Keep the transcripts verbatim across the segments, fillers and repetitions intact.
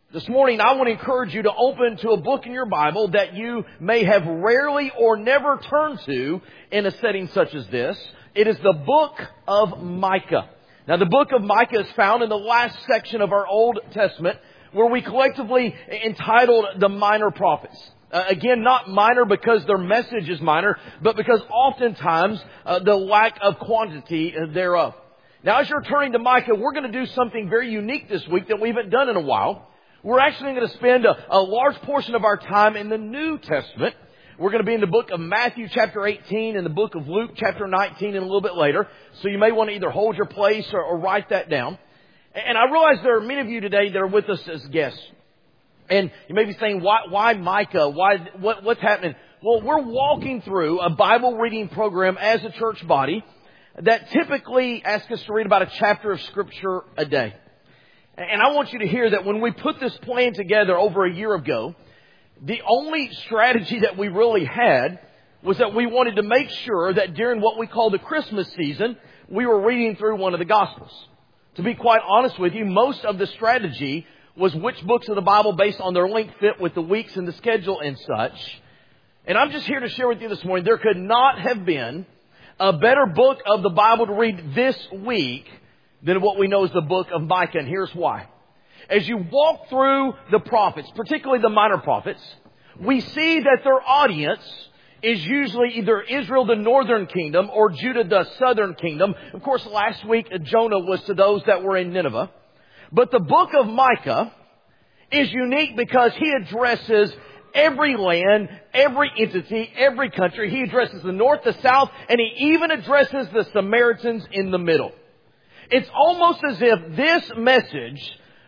This morning, I want to encourage you to open to a book in your Bible that you may have rarely or never turned to in a setting such as this. It is the book of Micah. Now, the book of Micah is found in the last section of our Old Testament, where we collectively entitled the Minor Prophets. Uh, again, not minor because their message is minor, but because oftentimes uh, the lack of quantity thereof. Now, as you're turning to Micah, we're going to do something very unique this week that we haven't done in a while. We're actually going to spend a, a large portion of our time in the New Testament. We're going to be in the book of Matthew chapter eighteen and the book of Luke chapter nineteen and a little bit later. So you may want to either hold your place or, or write that down. And I realize there are many of you today that are with us as guests. And you may be saying, why, why Micah? Why, what, what's happening? Well, we're walking through a Bible reading program as a church body that typically asks us to read about a chapter of Scripture a day. And I want you to hear that when we put this plan together over a year ago, the only strategy that we really had was that we wanted to make sure that during what we call the Christmas season, we were reading through one of the Gospels. To be quite honest with you, most of the strategy was which books of the Bible based on their length fit with the weeks and the schedule and such. And I'm just here to share with you this morning, there could not have been a better book of the Bible to read this week than what we know as the book of Micah. And here's why. As you walk through the prophets, particularly the minor prophets, we see that their audience is usually either Israel, the northern kingdom, or Judah, the southern kingdom. Of course, last week, Jonah was to those that were in Nineveh. But the book of Micah is unique because he addresses every land, every entity, every country. He addresses the north, the south, and he even addresses the Samaritans in the middle. It's almost as if this message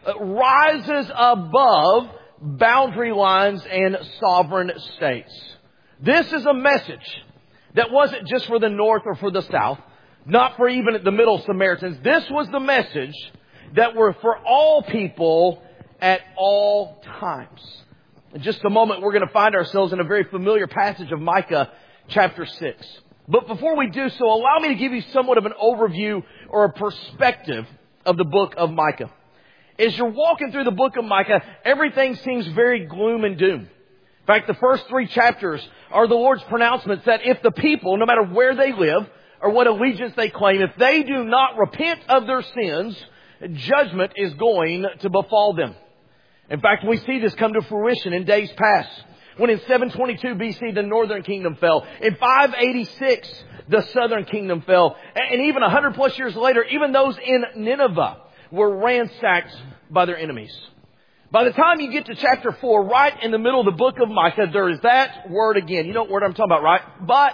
rises above boundary lines and sovereign states. This is a message that wasn't just for the north or for the south, not for even the middle Samaritans. This was the message that were for all people at all times. In just a moment, we're going to find ourselves in a very familiar passage of Micah chapter six. But before we do so, allow me to give you somewhat of an overview or a perspective of the book of Micah. As you're walking through the book of Micah, everything seems very gloom and doom. In fact, the first three chapters are the Lord's pronouncements that if the people, no matter where they live or what allegiance they claim, if they do not repent of their sins, judgment is going to befall them. In fact, we see this come to fruition in days past. When in seven twenty-two B C, the northern kingdom fell. In five eighty-six, the southern kingdom fell. And even one hundred plus years later, even those in Nineveh were ransacked by their enemies. By the time you get to chapter four, right in the middle of the book of Micah, there is that word again. You know what word I'm talking about, right? But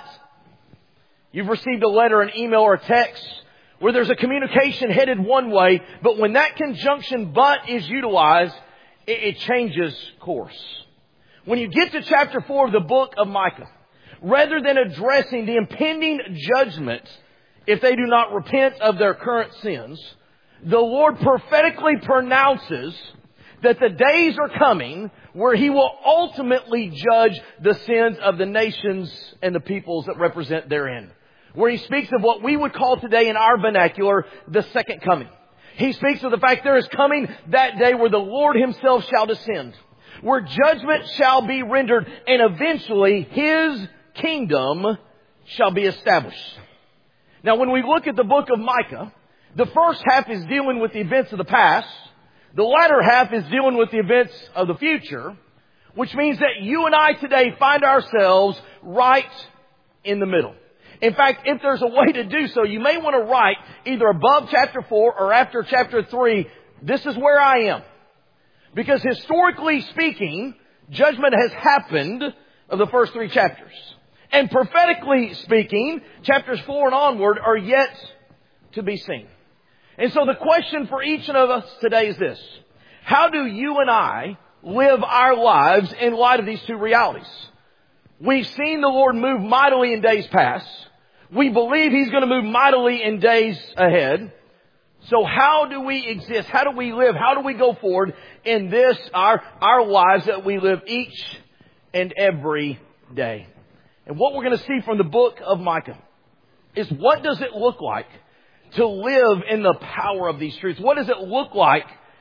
you've received a letter, an email, or a text where there's a communication headed one way, but when that conjunction but is utilized, it, it changes course. When you get to chapter four of the book of Micah, rather than addressing the impending judgment if they do not repent of their current sins, the Lord prophetically pronounces that the days are coming where He will ultimately judge the sins of the nations and the peoples that represent therein. Where He speaks of what we would call today in our vernacular, the second coming. He speaks of the fact there is coming that day where the Lord Himself shall descend, where judgment shall be rendered, and eventually His kingdom shall be established. Now, when we look at the book of Micah, the first half is dealing with the events of the past. The latter half is dealing with the events of the future, which means that you and I today find ourselves right in the middle. In fact, if there's a way to do so, you may want to write either above chapter four or after chapter three, this is where I am. Because historically speaking, judgment has happened of the first three chapters. And prophetically speaking, chapters four and onward are yet to be seen. And so the question for each of us today is this: how do you and I live our lives in light of these two realities? We've seen the Lord move mightily in days past. We believe He's going to move mightily in days ahead. So how do we exist? How do we live? How do we go forward in this, our, our lives that we live each and every day? And what we're going to see from the book of Micah is, what does it look like to live in the power of these truths? What does it look like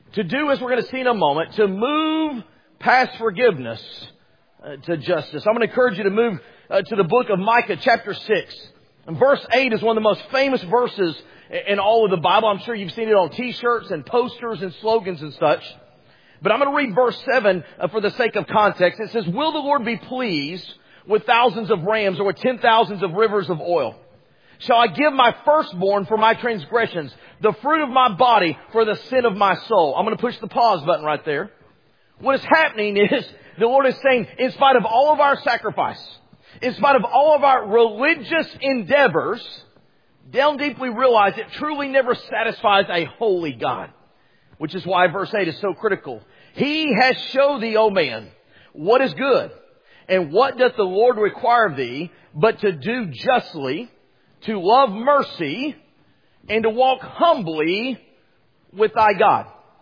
to do, as we're going to see in a moment, to move past forgiveness uh, to justice. I'm going to encourage you to move uh, to the book of Micah, chapter six. And verse eight is one of the most famous verses in all of the Bible. I'm sure you've seen it on t-shirts and posters and slogans and such. But I'm going to read verse seven uh, for the sake of context. It says, "Will the Lord be pleased with thousands of rams or with ten thousands of rivers of oil? Shall I give my firstborn for my transgressions, the fruit of my body for the sin of my soul?" I'm going to push the pause button right there. What is happening is the Lord is saying, in spite of all of our sacrifice, in spite of all of our religious endeavors, down deep we realize it truly never satisfies a holy God. Which is why verse eight is so critical. "He has showed thee, O man, what is good, and what doth the Lord require of thee, but to do justly, to love mercy, and to walk humbly with thy God."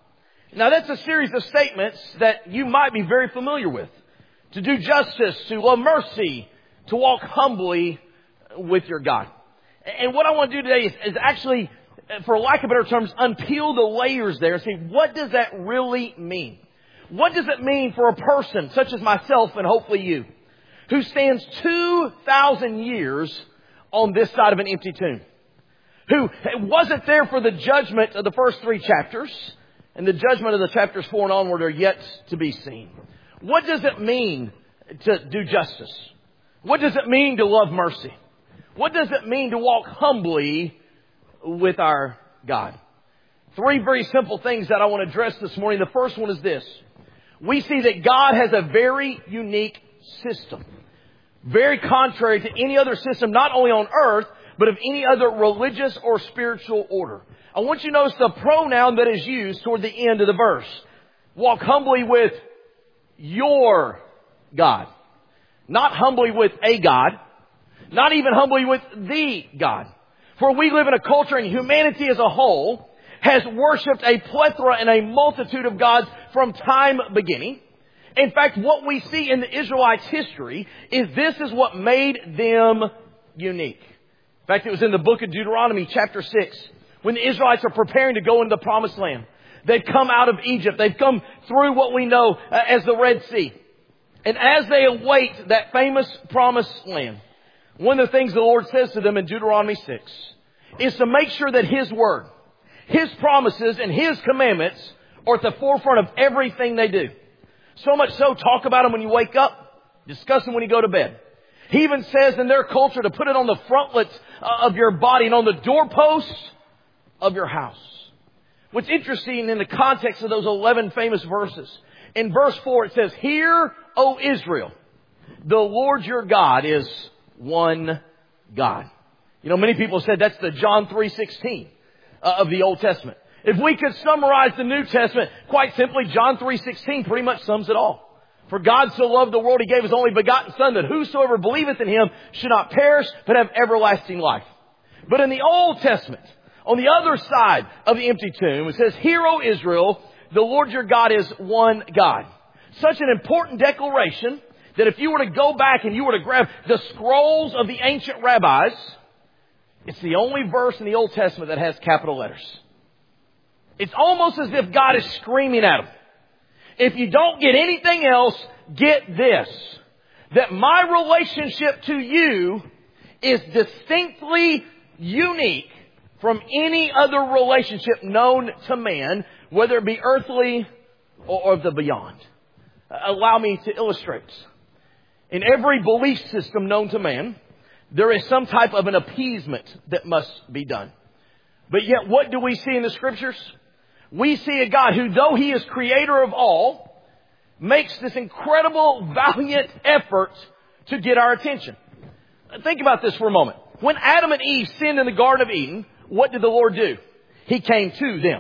Now that's a series of statements that you might be very familiar with. To do justice, to love mercy, to walk humbly with your God. And what I want to do today is, is actually, for lack of better terms, unpeel the layers there and say, what does that really mean? What does it mean for a person such as myself and hopefully you, who stands two thousand years on this side of an empty tomb, who wasn't there for the judgment of the first three chapters, and the judgment of the chapters four and onward are yet to be seen? What does it mean to do justice? What does it mean to love mercy? What does it mean to walk humbly with our God? Three very simple things that I want to address this morning. The first one is this. We see that God has a very unique system. Very contrary to any other system, not only on earth, but of any other religious or spiritual order. I want you to notice the pronoun that is used toward the end of the verse. Walk humbly with your God. Not humbly with a God. Not even humbly with the God. For we live in a culture, and humanity as a whole has worshipped a plethora and a multitude of gods from time beginning. In fact, what we see in the Israelites' history is this is what made them unique. In fact, it was in the book of Deuteronomy, chapter six, when the Israelites are preparing to go into the promised land. They've come out of Egypt. They've come through what we know uh, as the Red Sea. And as they await that famous promised land, one of the things the Lord says to them in Deuteronomy six is to make sure that His Word, His promises, and His commandments are at the forefront of everything they do. So much so, talk about them when you wake up, discuss them when you go to bed. He even says in their culture to put it on the frontlets of your body and on the doorposts of your house. What's interesting in the context of those eleven famous verses, in verse four it says, "Hear, O Israel, the Lord your God is one God." You know, many people said that's the John three sixteen uh, of the Old Testament. If we could summarize the New Testament, quite simply, John three sixteen pretty much sums it all. "For God so loved the world, He gave His only begotten Son, that whosoever believeth in Him should not perish, but have everlasting life." But in the Old Testament, on the other side of the empty tomb, it says, "Hear, O Israel, the Lord your God is one God." Such an important declaration that if you were to go back and you were to grab the scrolls of the ancient rabbis, it's the only verse in the Old Testament that has capital letters. It's almost as if God is screaming at them. If you don't get anything else, get this. That my relationship to you is distinctly unique from any other relationship known to man, whether it be earthly or of the beyond. Allow me to illustrate. In every belief system known to man, there is some type of an appeasement that must be done. But yet, what do we see in the Scriptures? We see a God who, though He is creator of all, makes this incredible, valiant effort to get our attention. Think about this for a moment. When Adam and Eve sinned in the Garden of Eden, what did the Lord do? He came to them.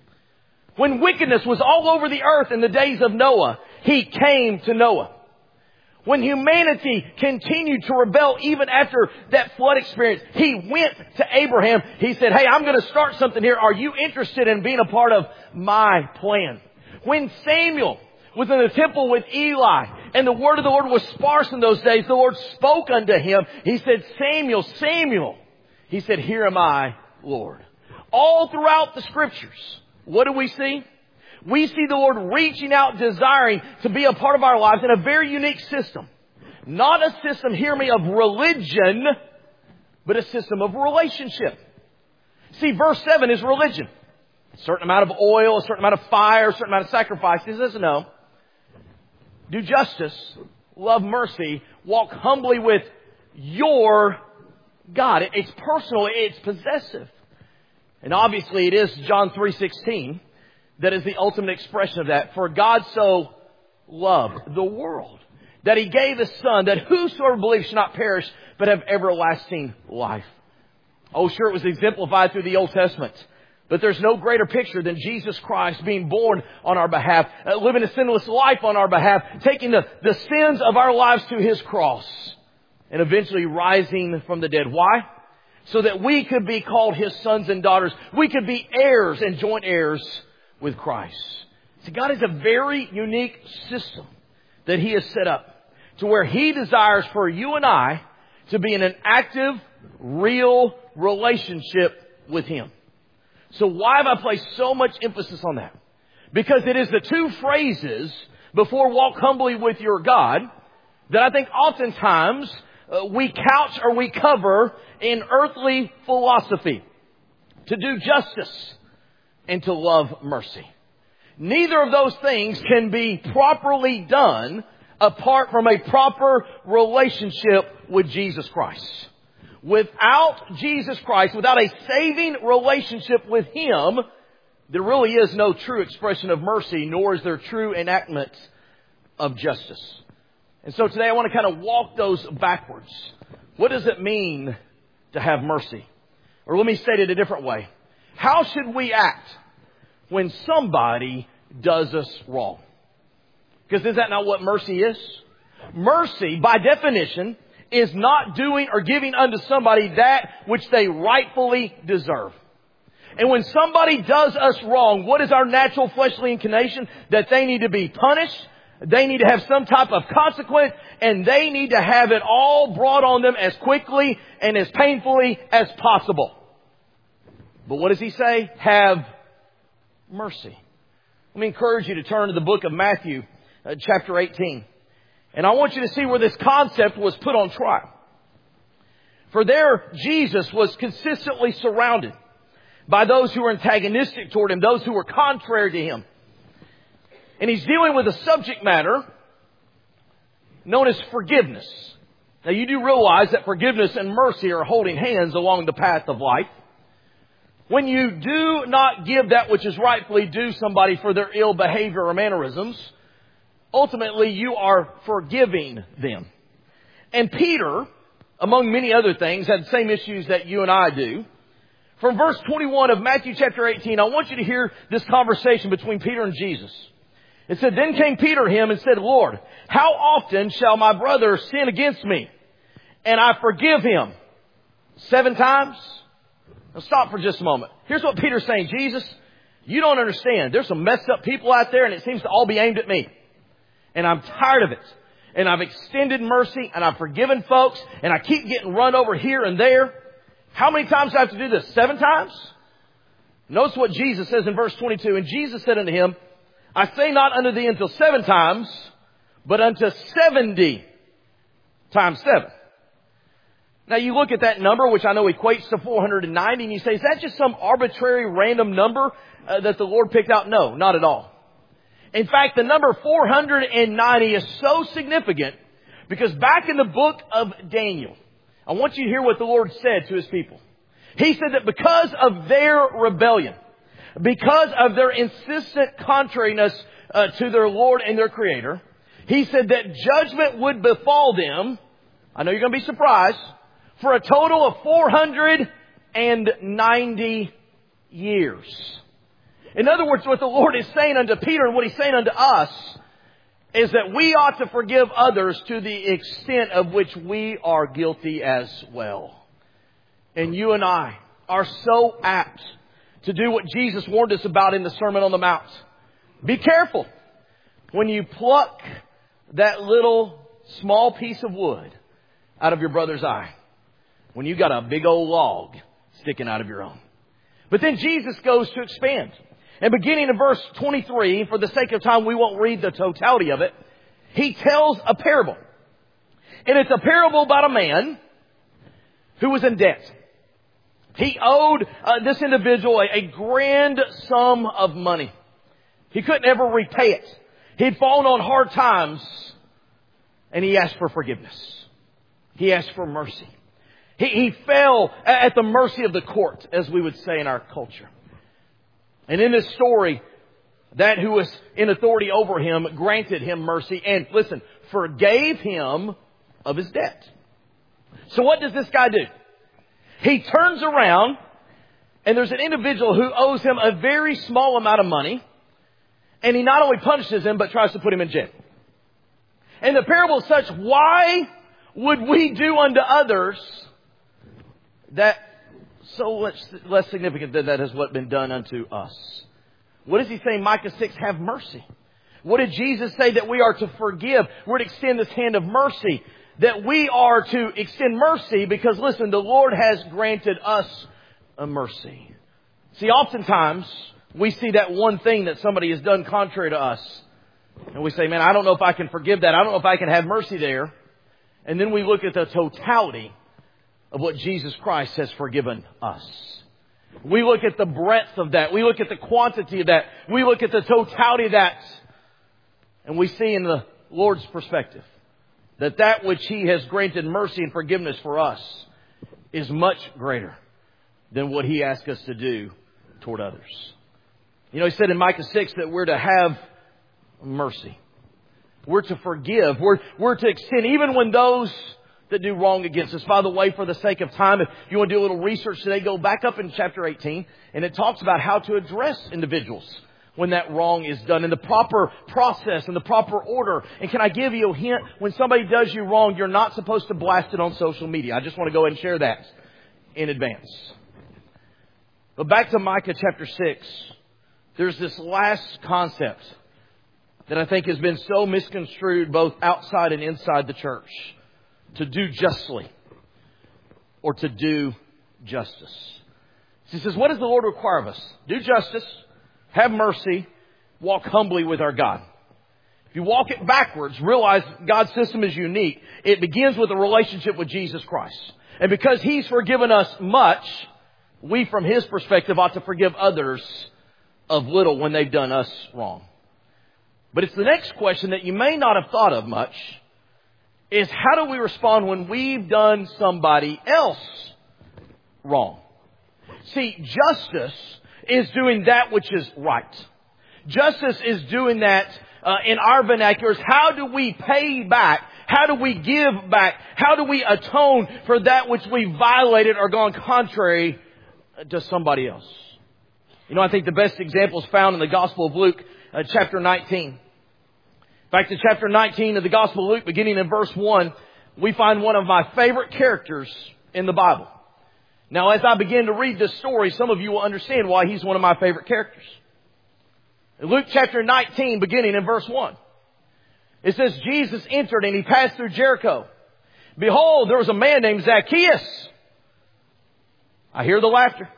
When wickedness was all over the earth in the days of Noah, He came to Noah. When humanity continued to rebel even after that flood experience, He went to Abraham. He said, "Hey, I'm going to start something here. Are you interested in being a part of my plan?" When Samuel was in the temple with Eli and the word of the Lord was sparse in those days, the Lord spoke unto him. He said, "Samuel, Samuel." He said, "Here am I, Lord." All throughout the Scriptures, what do we see? We see the Lord reaching out, desiring to be a part of our lives in a very unique system. Not a system, hear me, of religion, but a system of relationship. See, verse seven is religion. A certain amount of oil, a certain amount of fire, a certain amount of sacrifice. He says, no. Do justice, love mercy, walk humbly with your God. It's personal, it's possessive. And obviously it is John three sixteen that is the ultimate expression of that. For God so loved the world that He gave His Son, that whosoever believes should not perish, but have everlasting life. Oh, sure, it was exemplified through the Old Testament. But there's no greater picture than Jesus Christ being born on our behalf, uh, living a sinless life on our behalf, taking the, the sins of our lives to His cross, and eventually rising from the dead. Why? So that we could be called His sons and daughters. We could be heirs and joint heirs with Christ. See, God has a very unique system that He has set up to where He desires for you and I to be in an active, real relationship with Him. So why have I placed so much emphasis on that? Because it is the two phrases before walk humbly with your God that I think oftentimes uh, we couch or we cover in earthly philosophy. To do justice and to love mercy. Neither of those things can be properly done apart from a proper relationship with Jesus Christ. Without Jesus Christ, without a saving relationship with Him, there really is no true expression of mercy, nor is there true enactment of justice. And so today I want to kind of walk those backwards. What does it mean to have mercy? Or let me state it a different way. How should we act when somebody does us wrong? Because is that not what mercy is? Mercy, by definition, is not doing or giving unto somebody that which they rightfully deserve. And when somebody does us wrong, what is our natural fleshly inclination? That they need to be punished. They need to have some type of consequence. And they need to have it all brought on them as quickly and as painfully as possible. But what does He say? Have mercy. Let me encourage you to turn to the book of Matthew, uh, chapter eighteen. And I want you to see where this concept was put on trial. For there, Jesus was consistently surrounded by those who were antagonistic toward Him, those who were contrary to Him. And He's dealing with a subject matter known as forgiveness. Now, you do realize that forgiveness and mercy are holding hands along the path of life. When you do not give that which is rightfully due somebody for their ill behavior or mannerisms, ultimately you are forgiving them. And Peter, among many other things, had the same issues that you and I do. From verse twenty-one of Matthew chapter eighteen, I want you to hear this conversation between Peter and Jesus. It said, Then came Peter to Him and said, Lord, how often shall my brother sin against me, and I forgive him? Seven times? Now stop for just a moment. Here's what Peter's saying. Jesus, you don't understand. There's some messed up people out there, and it seems to all be aimed at me. And I'm tired of it. And I've extended mercy, and I've forgiven folks, and I keep getting run over here and there. How many times do I have to do this? Seven times? Notice what Jesus says in verse twenty-two. And Jesus said unto him, I say not unto thee until seven times, but unto seventy times seven. Now you look at that number, which I know equates to four hundred ninety, and you say, is that just some arbitrary random number uh, that the Lord picked out? No, not at all. In fact, the number four hundred ninety is so significant because back in the book of Daniel, I want you to hear what the Lord said to His people. He said that because of their rebellion, because of their insistent contrariness uh, to their Lord and their Creator, He said that judgment would befall them. I know you're going to be surprised. For a total of four hundred ninety years. In other words, what the Lord is saying unto Peter and what He's saying unto us is that we ought to forgive others to the extent of which we are guilty as well. And you and I are so apt to do what Jesus warned us about in the Sermon on the Mount. Be careful when you pluck that little small piece of wood out of your brother's eye, when you got a big old log sticking out of your own. But then Jesus goes to expand. And beginning in verse twenty-three, for the sake of time, we won't read the totality of it. He tells a parable. And it's a parable about a man who was in debt. He owed uh, this individual a, a grand sum of money. He couldn't ever repay it. He'd fallen on hard times, and he asked for forgiveness. He asked for mercy. He, he fell at the mercy of the court, as we would say in our culture. And in this story, that who was in authority over him granted him mercy and, listen, forgave him of his debt. So what does this guy do? He turns around, and there's an individual who owes him a very small amount of money, and he not only punishes him, but tries to put him in jail. And the parable is such, why would we do unto others that so much less significant than that has what been done unto us? What does he say in Micah six? Have mercy. What did Jesus say? That we are to forgive. We're to extend this hand of mercy. That we are to extend mercy because, listen, the Lord has granted us a mercy. See, oftentimes we see that one thing that somebody has done contrary to us. And we say, man, I don't know if I can forgive that. I don't know if I can have mercy there. And then we look at the totality of what Jesus Christ has forgiven us. We look at the breadth of that. We look at the quantity of that. We look at the totality of that. And we see in the Lord's perspective that that which He has granted mercy and forgiveness for us is much greater than what He asked us to do toward others. You know, He said in Micah six that we're to have mercy. We're to forgive. We're, we're to extend even when those that do wrong against us. By the way, for the sake of time, if you want to do a little research today, go back up in chapter eighteen, and it talks about how to address individuals when that wrong is done, in the proper process, in the proper order. And can I give you a hint? When somebody does you wrong, you're not supposed to blast it on social media. I just want to go ahead and share that in advance. But back to Micah chapter six, there's this last concept that I think has been so misconstrued both outside and inside the church. To do justly or to do justice. He says, what does the Lord require of us? Do justice, have mercy, walk humbly with our God. If you walk it backwards, realize God's system is unique. It begins with a relationship with Jesus Christ. And because He's forgiven us much, we from His perspective ought to forgive others of little when they've done us wrong. But it's the next question that you may not have thought of much, is how do we respond when we've done somebody else wrong? See, justice is doing that which is right. Justice is doing that uh, in our vernaculars. How do we pay back? How do we give back? How do we atone for that which we violated or gone contrary to somebody else? You know, I think the best example is found in the Gospel of Luke, uh, chapter nineteen. In fact, in chapter nineteen of the Gospel of Luke, beginning in verse one, we find one of my favorite characters in the Bible. Now, as I begin to read this story, some of you will understand why he's one of my favorite characters. In Luke chapter nineteen, beginning in verse one, it says, Jesus entered and He passed through Jericho. Behold, there was a man named Zacchaeus. I hear the laughter.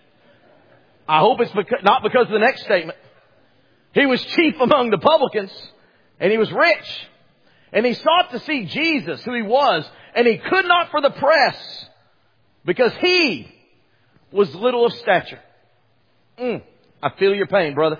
I hope it's beca- not because of the next statement. He was chief among the publicans. And he was rich. And he sought to see Jesus, who He was. And he could not for the press, because he was little of stature. Mm, I feel your pain, brother.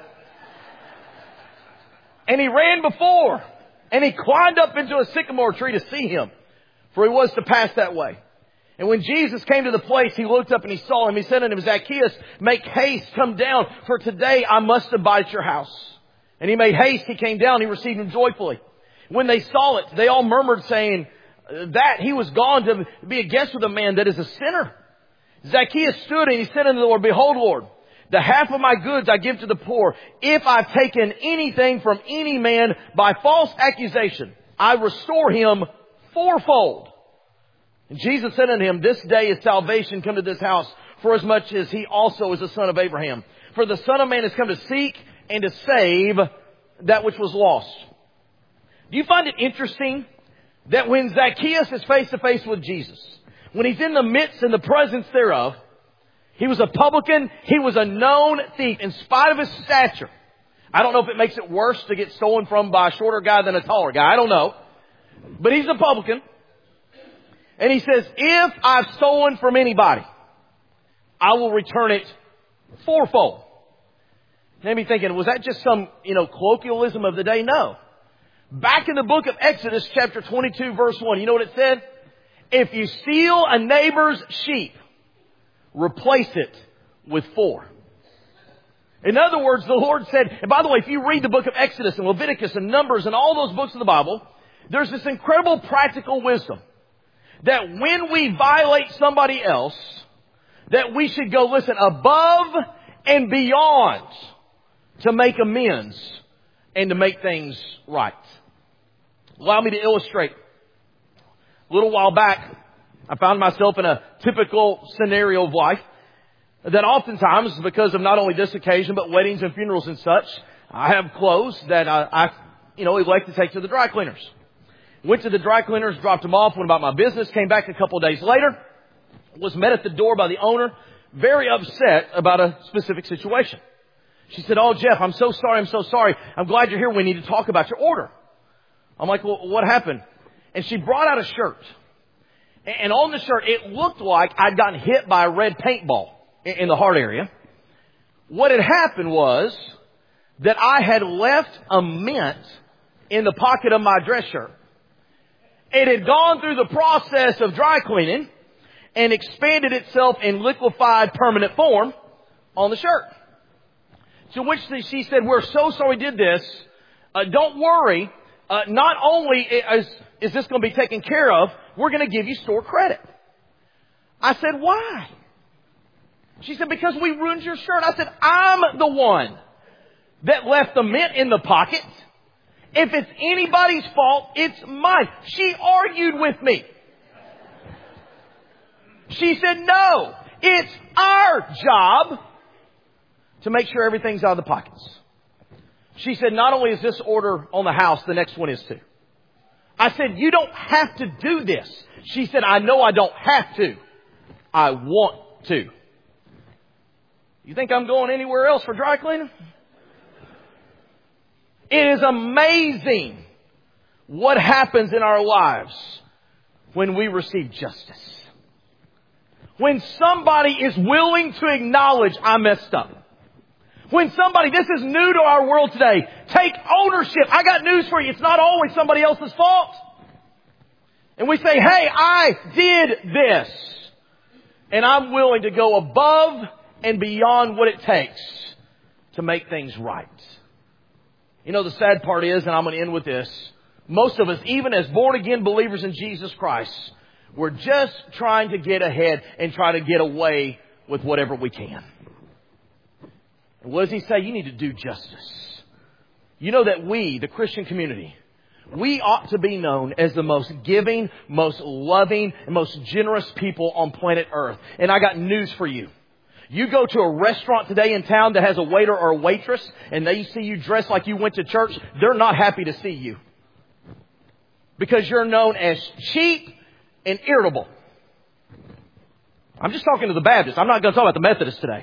And he ran before. And he climbed up into a sycamore tree to see Him, for he was to pass that way. And when Jesus came to the place, He looked up and He saw him. He said unto him, Zacchaeus, make haste, come down, for today I must abide at your house. And he made haste, he came down, he received him joyfully. When they saw it, they all murmured, saying that he was gone to be a guest with a man that is a sinner. Zacchaeus stood and he said unto the Lord, Behold, Lord, the half of my goods I give to the poor. If I've taken anything from any man by false accusation, I restore him fourfold. And Jesus said unto him, This day is salvation come to this house, forasmuch as he also is a son of Abraham. For the Son of Man has come to seek and to save that which was lost. Do you find it interesting that when Zacchaeus is face to face with Jesus, when he's in the midst and the presence thereof, He was a publican. He was a known thief in spite of his stature. I don't know if it makes it worse to get stolen from by a shorter guy than a taller guy. I don't know. But he's a publican. And he says, if I've stolen from anybody, I will return it fourfold. Maybe thinking, was that just some, you know, colloquialism of the day? No. Back in the book of Exodus, chapter twenty-two, verse one, you know what it said? If you steal a neighbor's sheep, replace it with four. In other words, the Lord said, and by the way, if you read the book of Exodus and Leviticus and Numbers and all those books of the Bible, there's this incredible practical wisdom that when we violate somebody else, that we should go, listen, above and beyond to make amends and to make things right. Allow me to illustrate. A little while back, I found myself in a typical scenario of life that oftentimes, because of not only this occasion, but weddings and funerals and such, I have clothes that I, I you know, elect to take to the dry cleaners. Went to the dry cleaners, dropped them off, went about my business, came back a couple of days later, was met at the door by the owner, very upset about a specific situation. She said, oh, Jeff, I'm so sorry, I'm so sorry. I'm glad you're here. We need to talk about your order. I'm like, well, what happened? And she brought out a shirt. And on the shirt, it looked like I'd gotten hit by a red paintball in the heart area. What had happened was that I had left a mint in the pocket of my dress shirt. It had gone through the process of dry cleaning and expanded itself in liquefied permanent form on the shirt. To which she said, we're so sorry we did this. Uh, don't worry. Uh, not only is, is this going to be taken care of, we're going to give you store credit. I said, why? She said, because we ruined your shirt. I said, I'm the one that left the mint in the pocket. If it's anybody's fault, it's mine. She argued with me. She said, no, it's our job to make sure everything's out of the pockets. She said, not only is this order on the house, the next one is too. I said, you don't have to do this. She said, I know I don't have to. I want to. You think I'm going anywhere else for dry cleaning? It is amazing what happens in our lives when we receive justice. When somebody is willing to acknowledge I messed up. When somebody, this is new to our world today, take ownership. I got news for you. It's not always somebody else's fault. And we say, hey, I did this. And I'm willing to go above and beyond what it takes to make things right. You know, the sad part is, and I'm going to end with this, most of us, even as born-again believers in Jesus Christ, we're just trying to get ahead and try to get away with whatever we can. And what does he say? You need to do justice. You know that we, the Christian community, we ought to be known as the most giving, most loving, and most generous people on planet Earth. And I got news for you. You go to a restaurant today in town that has a waiter or a waitress and they see you dressed like you went to church, they're not happy to see you. Because you're known as cheap and irritable. I'm just talking to the Baptists. I'm not going to talk about the Methodists today.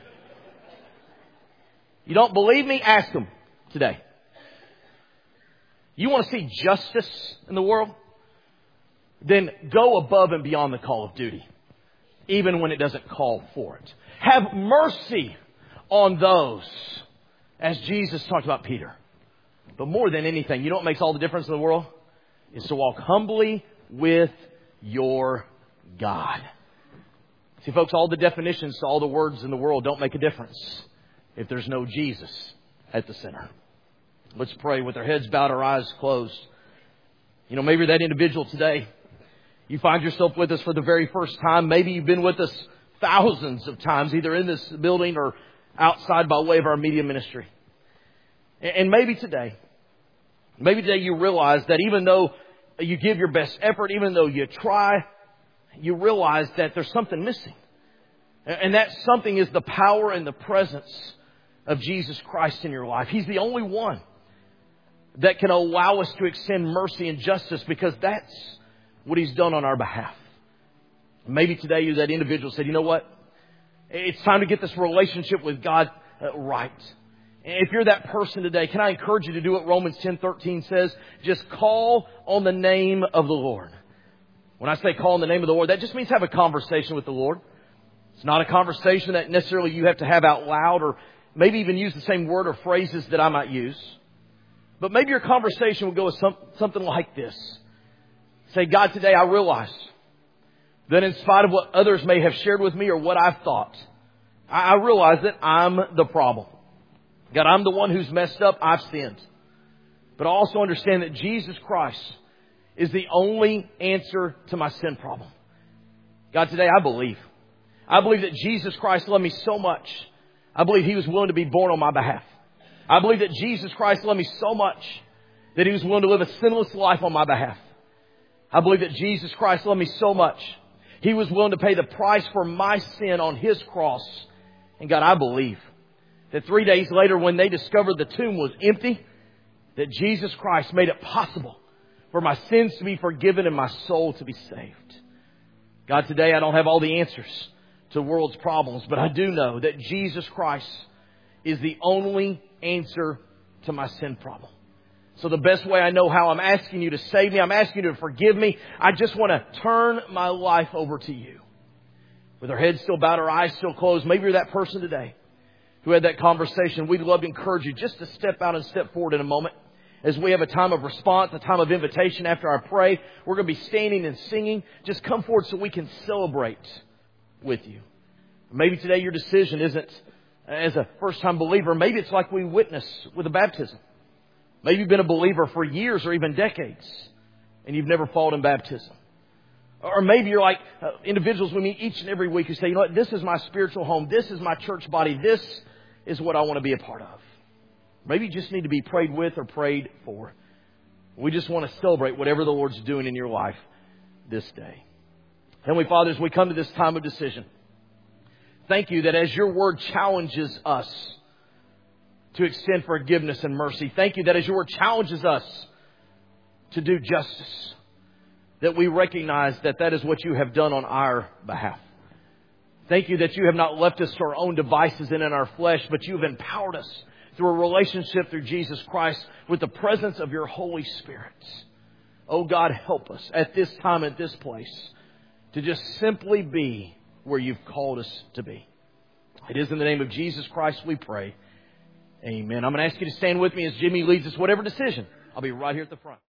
You don't believe me? Ask them today. You want to see justice in the world? Then go above and beyond the call of duty, even when it doesn't call for it. Have mercy on those, as Jesus talked about Peter. But more than anything, you know what makes all the difference in the world? Is to walk humbly with your God. See, folks, all the definitions to all the words in the world don't make a difference if there's no Jesus at the center. Let's pray with our heads bowed, our eyes closed. You know, maybe that individual today, you find yourself with us for the very first time. Maybe you've been with us thousands of times, either in this building or outside by way of our media ministry. And maybe today, maybe today you realize that even though you give your best effort, even though you try, you realize that there's something missing. And that something is the power and the presence of Jesus Christ in your life. He's the only one that can allow us to extend mercy and justice because that's what He's done on our behalf. Maybe today you, that individual, said, you know what? It's time to get this relationship with God uh, right. If you're that person today, can I encourage you to do what Romans ten thirteen says? Just call on the name of the Lord. When I say call on the name of the Lord, that just means have a conversation with the Lord. It's not a conversation that necessarily you have to have out loud or maybe even use the same word or phrases that I might use. But maybe your conversation will go with some, something like this. Say, God, today I realize that in spite of what others may have shared with me or what I've thought, I, I realize that I'm the problem. God, I'm the one who's messed up. I've sinned. But I also understand that Jesus Christ is the only answer to my sin problem. God, today I believe. I believe that Jesus Christ loved me so much. I believe He was willing to be born on my behalf. I believe that Jesus Christ loved me so much that He was willing to live a sinless life on my behalf. I believe that Jesus Christ loved me so much He was willing to pay the price for my sin on His cross. And God, I believe that three days later when they discovered the tomb was empty, that Jesus Christ made it possible for my sins to be forgiven and my soul to be saved. God, today I don't have all the answers to the world's problems, but I do know that Jesus Christ is the only answer to my sin problem. So the best way I know how, I'm asking you to save me. I'm asking you to forgive me. I just want to turn my life over to you. With our heads still bowed, our eyes still closed. Maybe you're that person today who had that conversation. We'd love to encourage you just to step out and step forward in a moment. As we have a time of response, a time of invitation after I pray, we're going to be standing and singing. Just come forward so we can celebrate with you. Maybe today your decision isn't as a first-time believer. Maybe it's like we witnessed with the baptism. Maybe you've been a believer for years or even decades and you've never followed in baptism. Or maybe you're like uh, individuals we meet each and every week who say, you know what, this is my spiritual home. This is my church body. This is what I want to be a part of. Maybe you just need to be prayed with or prayed for. We just want to celebrate whatever the Lord's doing in your life this day. Heavenly Father, as we come to this time of decision, thank you that as your word challenges us to extend forgiveness and mercy, thank you that as your word challenges us to do justice, that we recognize that that is what you have done on our behalf. Thank you that you have not left us to our own devices and in our flesh, but you have empowered us through a relationship through Jesus Christ with the presence of your Holy Spirit. Oh God, help us at this time, at this place, to just simply be where you've called us to be. It is in the name of Jesus Christ we pray. Amen. I'm going to ask you to stand with me as Jimmy leads us. Whatever decision, I'll be right here at the front.